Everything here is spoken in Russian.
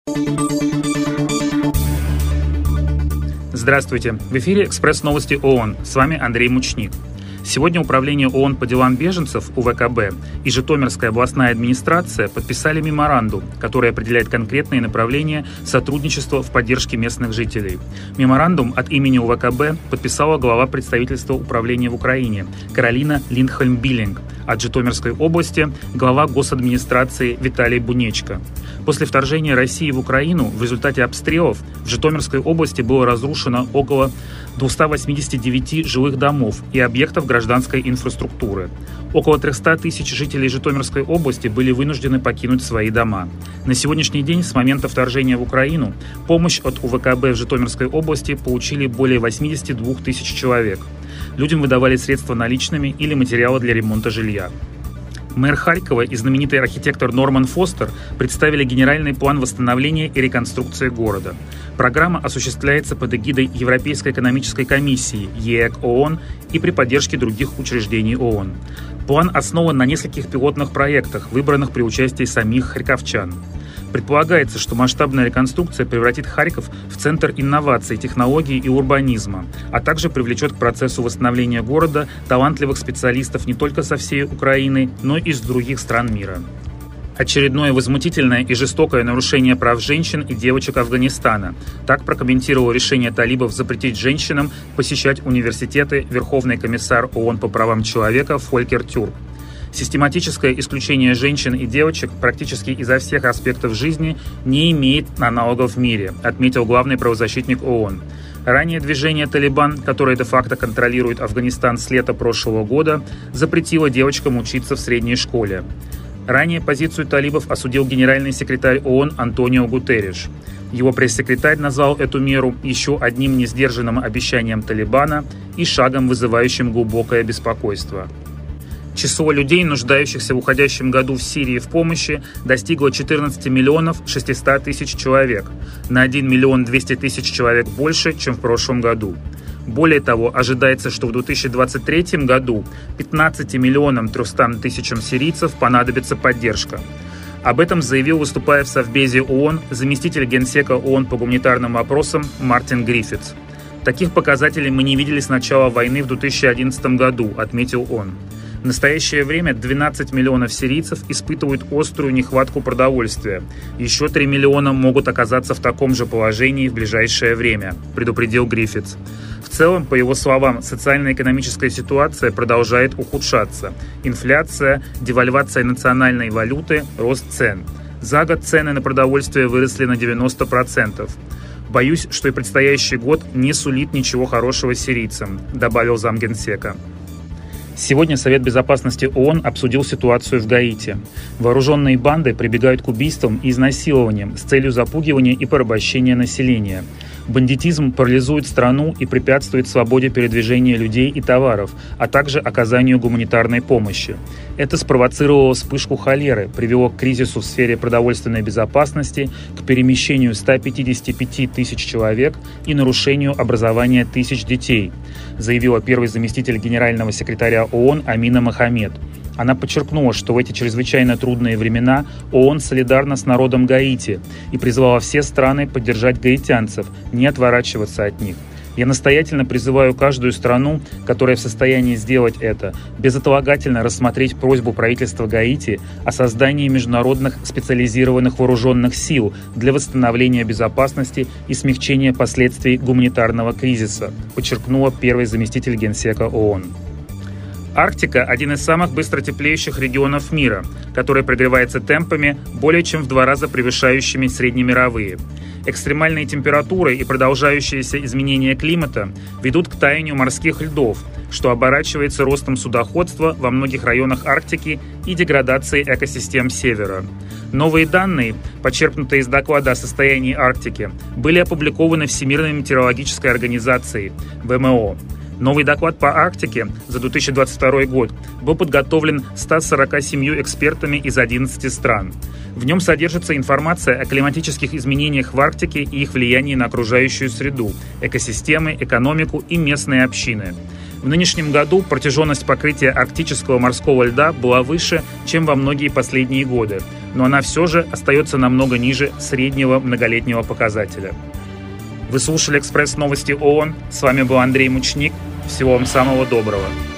Здравствуйте! В эфире «Экспресс-новости ООН». С вами Андрей Мучник. Сегодня Управление ООН по делам беженцев УВКБ и Житомирская областная администрация подписали меморандум, который определяет конкретные направления сотрудничества в поддержке местных жителей. Меморандум от имени УВКБ подписала глава представительства управления в Украине Каролина Линдхольм-Биллинг, от Житомирской области глава госадминистрации Виталий Бунечко. После вторжения России в Украину в результате обстрелов в Житомирской области было разрушено около 289 жилых домов и объектов гражданской инфраструктуры. Около 300 тысяч жителей Житомирской области были вынуждены покинуть свои дома. На сегодняшний день, с момента вторжения в Украину, помощь от УВКБ в Житомирской области получили более 82 тысяч человек. Людям выдавали средства наличными или материалы для ремонта жилья. Мэр Харькова и знаменитый архитектор Норман Фостер представили генеральный план восстановления и реконструкции города. Программа осуществляется под эгидой Европейской экономической комиссии ЕЭК ООН и при поддержке других учреждений ООН. План основан на нескольких пилотных проектах, выбранных при участии самих харьковчан. Предполагается, что масштабная реконструкция превратит Харьков в центр инноваций, технологий и урбанизма, а также привлечет к процессу восстановления города талантливых специалистов не только со всей Украины, но и из других стран мира. Очередное возмутительное и жестокое нарушение прав женщин и девочек Афганистана. Так прокомментировал решение талибов запретить женщинам посещать университеты Верховный комиссар ООН по правам человека Фолькер Тюрк. Систематическое исключение женщин и девочек практически изо всех аспектов жизни не имеет аналогов в мире, отметил главный правозащитник ООН. Ранее движение «Талибан», которое де-факто контролирует Афганистан с лета прошлого года, запретило девочкам учиться в средней школе. Ранее позицию талибов осудил генеральный секретарь ООН Антонио Гутерриш. Его пресс-секретарь назвал эту меру еще одним несдержанным обещанием Талибана и шагом, вызывающим глубокое беспокойство. Число людей, нуждающихся в уходящем году в Сирии в помощи, достигло 14 миллионов 600 тысяч человек, на 1 миллион 200 тысяч человек больше, чем в прошлом году. Более того, ожидается, что в 2023 году 15 миллионам 300 тысячам сирийцев понадобится поддержка. Об этом заявил, выступая в Совбезе ООН, заместитель генсека ООН по гуманитарным вопросам Мартин Гриффитс. «Таких показателей мы не видели с начала войны в 2011 году», отметил он. В настоящее время 12 миллионов сирийцев испытывают острую нехватку продовольствия. Еще 3 миллиона могут оказаться в таком же положении в ближайшее время, предупредил Гриффитс. В целом, по его словам, социально-экономическая ситуация продолжает ухудшаться. Инфляция, девальвация национальной валюты, рост цен. За год цены на продовольствие выросли на 90%. «Боюсь, что и предстоящий год не сулит ничего хорошего сирийцам», добавил замгенсека. Сегодня Совет безопасности ООН обсудил ситуацию в Гаити. Вооруженные банды прибегают к убийствам и изнасилованиям с целью запугивания и порабощения населения. Бандитизм парализует страну и препятствует свободе передвижения людей и товаров, а также оказанию гуманитарной помощи. Это спровоцировало вспышку холеры, привело к кризису в сфере продовольственной безопасности, к перемещению 155 тысяч человек и нарушению образования тысяч детей, заявила первый заместитель генерального секретаря ООН Амина Мохаммед. Она подчеркнула, что в эти чрезвычайно трудные времена ООН солидарна с народом Гаити и призвала все страны поддержать гаитянцев, не отворачиваться от них. «Я настоятельно призываю каждую страну, которая в состоянии сделать это, безотлагательно рассмотреть просьбу правительства Гаити о создании международных специализированных вооруженных сил для восстановления безопасности и смягчения последствий гуманитарного кризиса», подчеркнула первый заместитель генсека ООН. Арктика – один из самых быстротеплеющих регионов мира, который прогревается темпами, более чем в 2 раза превышающими среднемировые. Экстремальные температуры и продолжающиеся изменения климата ведут к таянию морских льдов, что оборачивается ростом судоходства во многих районах Арктики и деградацией экосистем Севера. Новые данные, почерпнутые из доклада о состоянии Арктики, были опубликованы Всемирной метеорологической организацией ВМО. Новый доклад по Арктике за 2022 год был подготовлен 147 экспертами из 11 стран. В нем содержится информация о климатических изменениях в Арктике и их влиянии на окружающую среду, экосистемы, экономику и местные общины. В нынешнем году протяженность покрытия арктического морского льда была выше, чем во многие последние годы, но она все же остается намного ниже среднего многолетнего показателя. Вы слушали «Экспресс новости ООН». С вами был Андрей Мучник. Всего вам самого доброго.